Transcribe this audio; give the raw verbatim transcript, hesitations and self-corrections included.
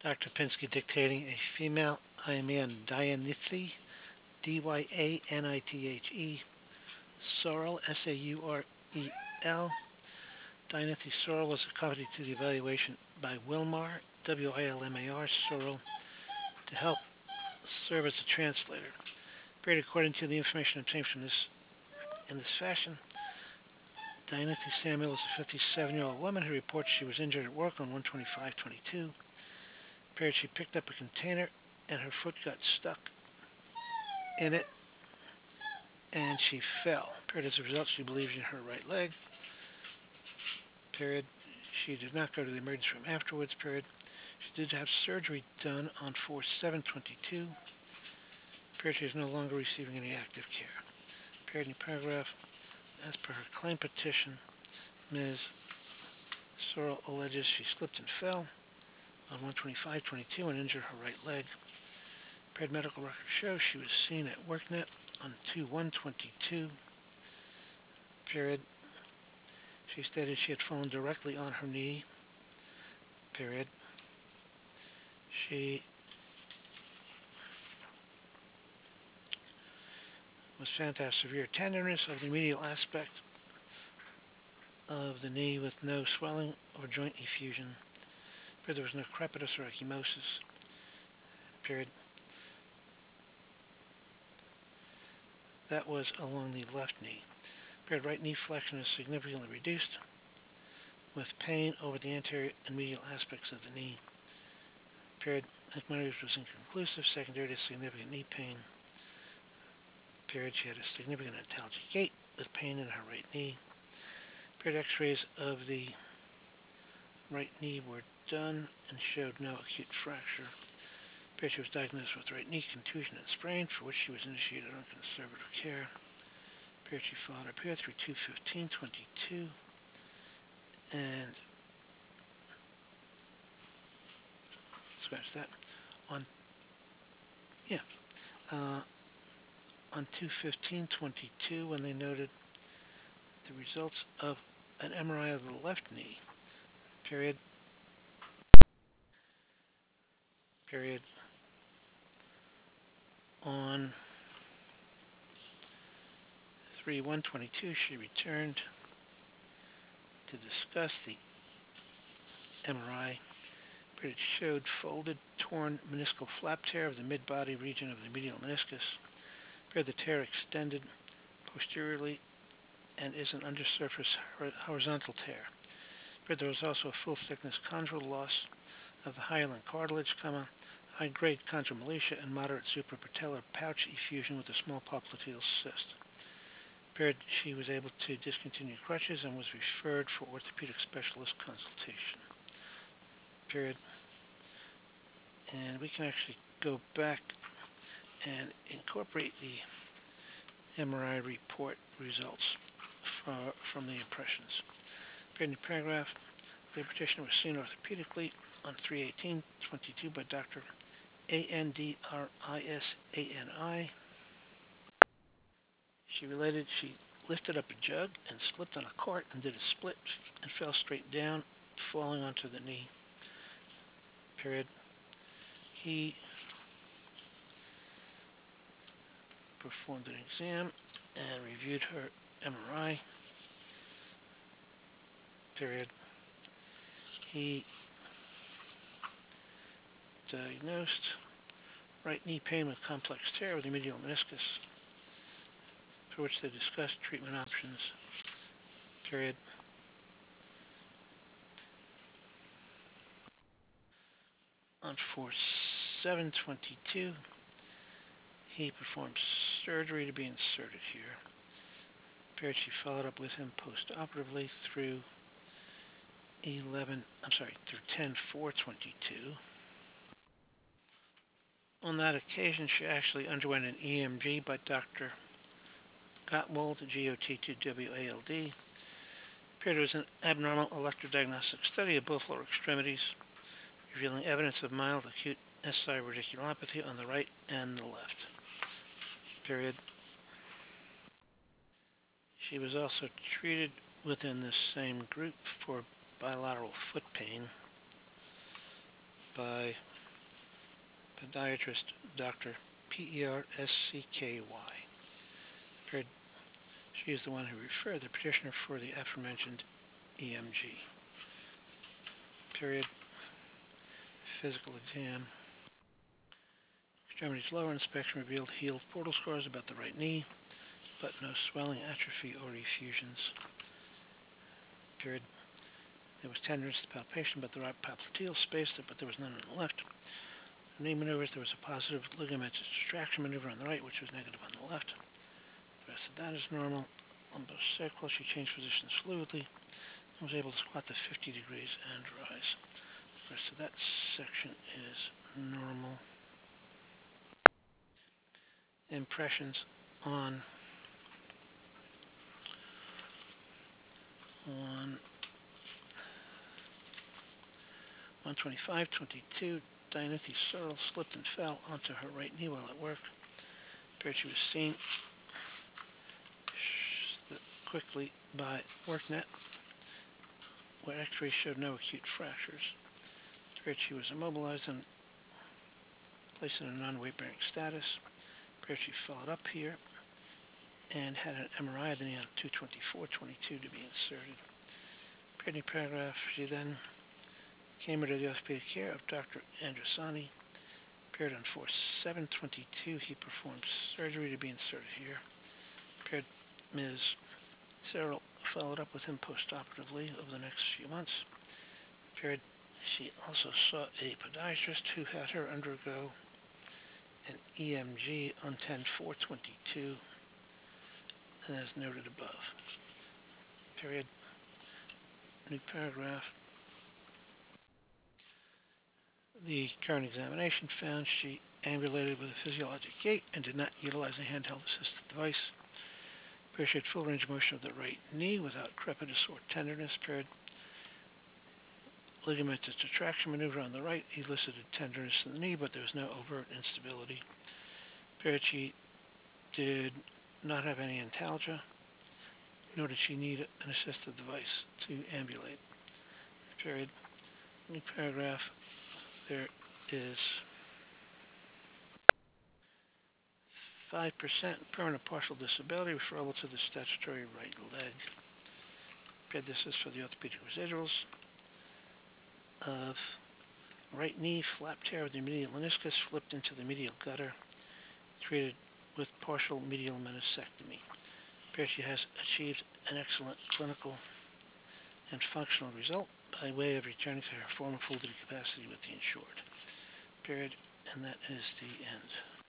Doctor Pinsky dictating a female Iamea Dianithe, D Y A N I T H E, Saurel, S A U R E L. Dianithe Saurel was accompanied to the evaluation by Wilmar, W I L M A R, Saurel, to help serve as a translator. Period. According to the information obtained from this in this fashion, Dianithe Samuel is a fifty-seven-year-old woman who reports she was injured at work on one twenty-five twenty-two. Period. She picked up a container and her foot got stuck in it and she fell. Period. As a result, she believes in her right leg. Period. She did not go to the emergency room afterwards. Period. She did have surgery done on four seven twenty-two. Period. She is no longer receiving any active care. Period. New paragraph. As per her claim petition, Miz Sorrell alleges she slipped and fell on one twenty-five twenty-two and injured her right leg. Period. Medical record shows she was seen at WorkNet on two one twenty-two. Period. She stated she had fallen directly on her knee. Period. She was found to have severe tenderness of the medial aspect of the knee with no swelling or joint effusion. Period. There was no crepitus or ecchymosis. Period. That was along the left knee. Period. Right knee flexion is significantly reduced with pain over the anterior and medial aspects of the knee. Period. Ecmometry was inconclusive, secondary to significant knee pain. Period. She had a significant antalgic gait with pain in her right knee. Period. X-rays of the right knee were done and showed no acute fracture. Period. She was diagnosed with right knee contusion and sprain, for which she was initiated on conservative care. Period. She followed her period through two fifteen twenty-two and scratch that on yeah uh, on two fifteen twenty-two when they noted the results of an M R I of the left knee. Period. Period. On three one twenty-two, she returned to discuss the M R I. Period. It showed folded, torn meniscal flap tear of the mid-body region of the medial meniscus. Period. The tear extended posteriorly and is an undersurface horizontal tear. Period. There was also a full-thickness chondral loss of the hyaline cartilage, comma, high-grade chondromalacia and moderate suprapatellar pouch effusion with a small popliteal cyst. Period. She was able to discontinue crutches and was referred for orthopedic specialist consultation. Period. And we can actually go back and incorporate the M R I report results for, from the impressions. Period. New paragraph. The petitioner was seen orthopedically on three eighteen twenty-two by Doctor A N D R I S A N I. She related she lifted up a jug and slipped on a cart and did a split and fell straight down, falling onto the knee. Period. He performed an exam and reviewed her M R I. Period. He diagnosed right knee pain with complex tear of the medial meniscus, for which they discussed treatment options. Period. On four seven twenty-two, he performed surgery to be inserted here. Period. She followed up with him post-operatively through eleven, I'm sorry, through ten four twenty-two. On that occasion, she actually underwent an E M G by Doctor Gottwald, G O T two W A L D. Period. It was an abnormal electrodiagnostic study of both lower extremities, revealing evidence of mild acute S I radiculopathy on the right and the left. Period. She was also treated within this same group for bilateral foot pain by Podiatrist Doctor P E R S C K Y. Period. She is the one who referred the petitioner for the aforementioned E M G. Period. Physical exam. Extremities lower inspection revealed healed portal scars about the right knee, but no swelling, atrophy, or effusions. Period. There was tenderness to palpation about the right popliteal space, but there was none on the left. The knee maneuvers, there was a positive ligamentous distraction maneuver on the right, which was negative on the left. The rest of that is normal. Lumbosacral, she changed positions fluidly and was able to squat to fifty degrees and rise. The rest of that section is normal. Impressions on on one twenty-five twenty-two, Dianethy Searle slipped and fell onto her right knee while at work. Appeared she was seen quickly by WorkNet, where x-rays showed no acute fractures. Appeared she was immobilized and placed in a non-weight-bearing status. Appeared she followed up here and had an M R I of the knee on two twenty-four twenty-two to be inserted. Appeared in paragraph, she then came under the orthopedic care of Doctor Andrasani. Appeared on four seven twenty-two. He performed surgery to be inserted here. Appeared Miz Searle followed up with him post-operatively over the next few months. Appeared she also saw a podiatrist who had her undergo an E M G on ten four twenty-two, and as noted above. Period. New paragraph. The current examination found she ambulated with a physiologic gait and did not utilize a handheld assisted device. Appeared she had full range of motion of the right knee without crepitus or tenderness. Appeared ligamentous retraction maneuver on the right elicited tenderness in the knee, but there was no overt instability. Appeared she did not have any antalgia, nor did she need an assistive device to ambulate. Period. New paragraph. There is five percent permanent partial disability referable to the statutory right leg. Period. This is for the orthopedic residuals of right knee, flap tear of the medial meniscus, flipped into the medial gutter, treated with partial medial meniscectomy. Appears she has achieved an excellent clinical and functional result by way of returning to her former full duty capacity with the insured. Period. And that is the end.